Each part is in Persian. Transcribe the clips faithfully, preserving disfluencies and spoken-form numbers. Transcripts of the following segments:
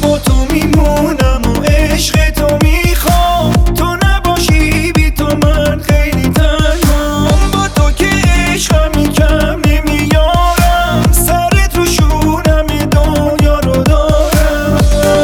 با تو میمونم و عشق تو میخوام، تو نباشی بی تو من خیلی تنهام. با تو که عشقم کم نمیارم، سر تو شونم دنیا رو دارم.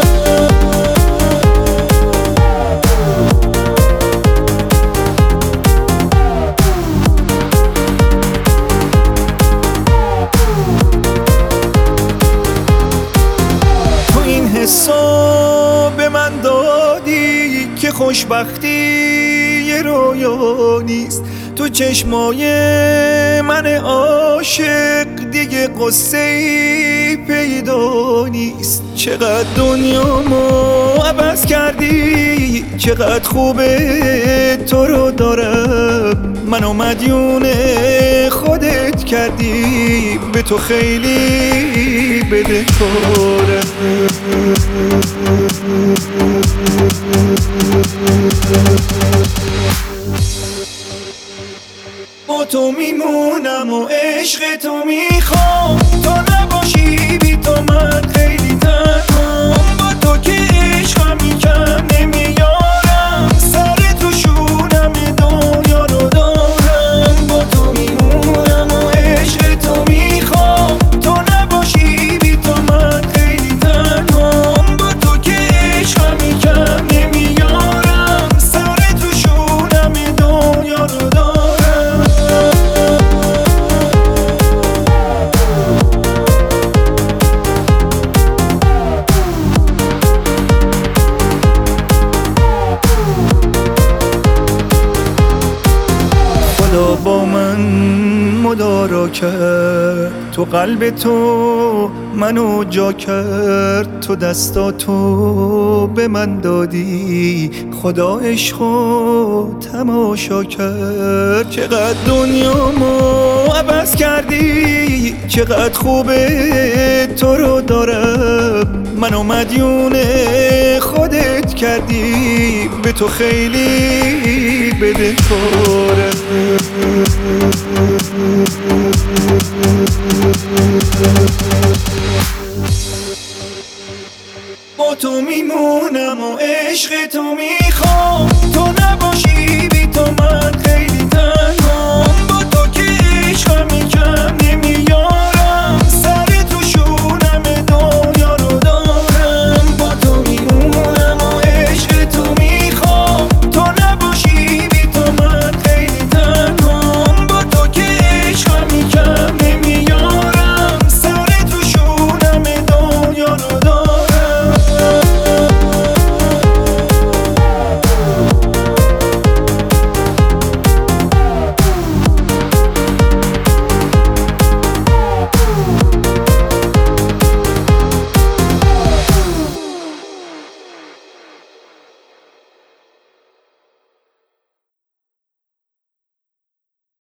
تو این حسا به من دادی که خوشبختی یه رویا نیست. تو چشمای من عاشق دیگه قصه ای پیدا نیست. چقدر دنیامو عوض کردی، چقدر خوبه تو رو دارم. منو مدیون خودت کردی، به تو خیلی بدهکارم. با تو میمونم و عشق تو میخوام، تو نباشی بی تو من خیلی تنهام. با تو که عشقم کم نمیارم، سر تو شونم دنیا رو دارم. با تو میمونم و عشق تو میخوام، تو نباشی بی تو من خیلی تنهام. با تو که عشقم کم نمیارم، سر تو شونم دنیا رو دارم. خدا با من مدارا کرد، تو قلب تو منو جا کرد. تو دستاتو به من دادی، خدا عشقو تماشا کرد. چقدر دنیامو عوض کردی، چقدر خوبه تو رو دارم. منو مدیون خودت کردی، به تو خیلی بدهکارم. با تو میمونم و عشق تو میخوام، تو نباشی بی تو من خیلی تنهام.